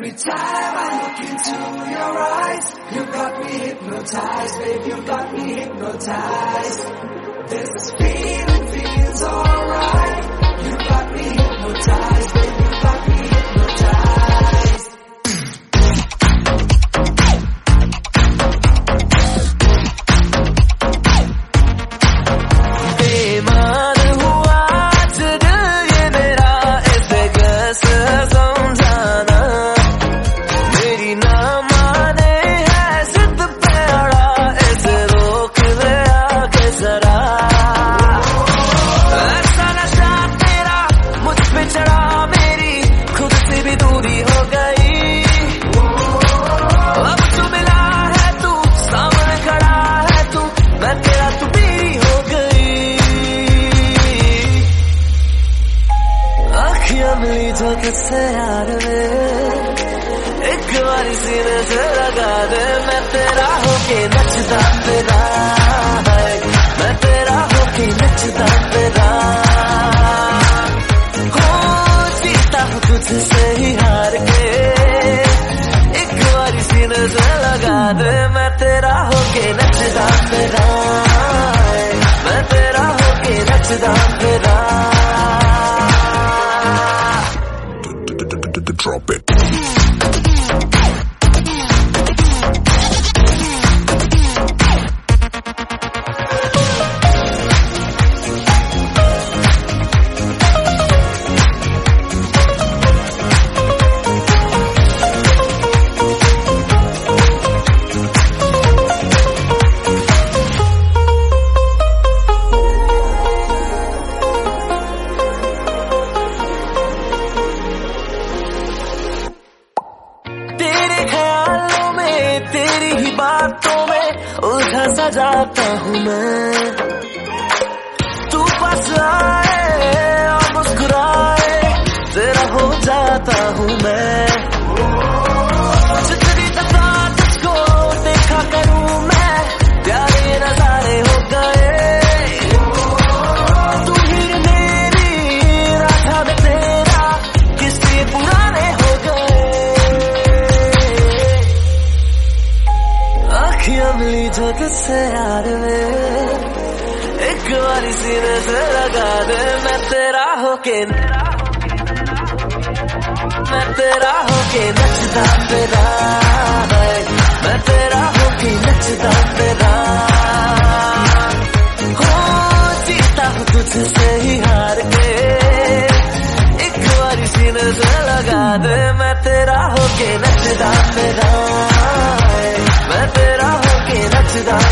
Every time I look into your eyes, you got me hypnotized, babe, you got me hypnotized. This feeling feels alright. You got me hypnotized, babe, you got me hypnotized. बेईमान हुआ आज दिल ये मेरा, इसे कैसे समझाना। मेरी ना माने है जिद पे अड़ा, इसे रोक दे आके जरा। ऐसा नशा तेरा मुझ पे चढ़ा, मेरी खुद से भी दूरी हो गई। अब जो मिला है तू, सामने खड़ा है तू, मैं तेरा तू मेरी हो गई। अखियां मिली जो किससे यार में, एक बारी सीने से लगा दे। मैं तेरा होके नचता तेरा है, मैं तेरा होके नचता तेरा। हो जीता हूँ तुझसे ही हार के, एक बारी सीने से लगा दे। मैं तेरा होके नचता तेरा है, मैं तेरा होके नचता तेरा। Drop it. तेरे ख्यालों में, तेरी ही बातों में उलझा सा जाता हूँ मैं। तू पास आए और मुस्कुराए, तेरा हो जाता हूँ मैं। जितनी दफा तुझको देखा करूँ मैं, प्यारे नजारे हो गए। तू ही मेरी राधा में तेरा, किससे पुराने हो गए। अखियां मिली जो किससे यार में, एक बारी सीने से लगा दे। मैं तेरा होके नचता तेरा है, मैं तेरा होके नचता तेरा। हो जीता हूँ तुझसे ही हार के, एक बारी सीने से लगा दे। मैं तेरा होके नचता तेरा है, मैं तेरा होके नचता